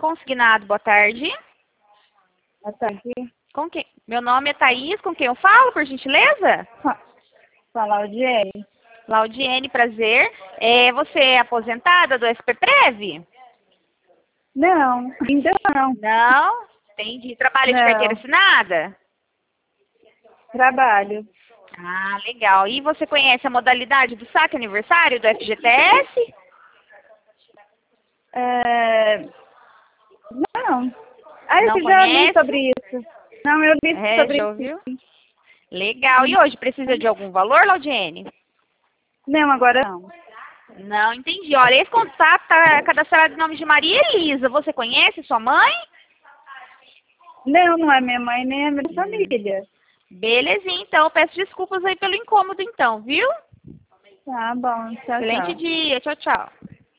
consignado. Boa tarde. Boa tarde. Com quem? Meu nome é Thaís, com quem eu falo, por gentileza? Fala, Laudiene. Laudiene, prazer. Você é aposentada do SPPrev? Não, ainda não. Não? Entendi. Trabalha de carteira assinada? Trabalho. Ah, legal. E você conhece a modalidade do saque aniversário do FGTS? Não. Ah, eu Não já li conhece? sobre isso. Não, eu li sobre Já isso. ouviu? Legal. E hoje precisa de algum valor, Laudiene? Não, agora não. Não, entendi. Olha, esse contato está cadastrado em nome de Maria Elisa. Você conhece sua mãe? Não, não é minha mãe nem a minha família. Belezinha, então. Peço desculpas aí pelo incômodo, então, viu? Tá bom, tchau, Excelente tchau. dia. Tchau, tchau.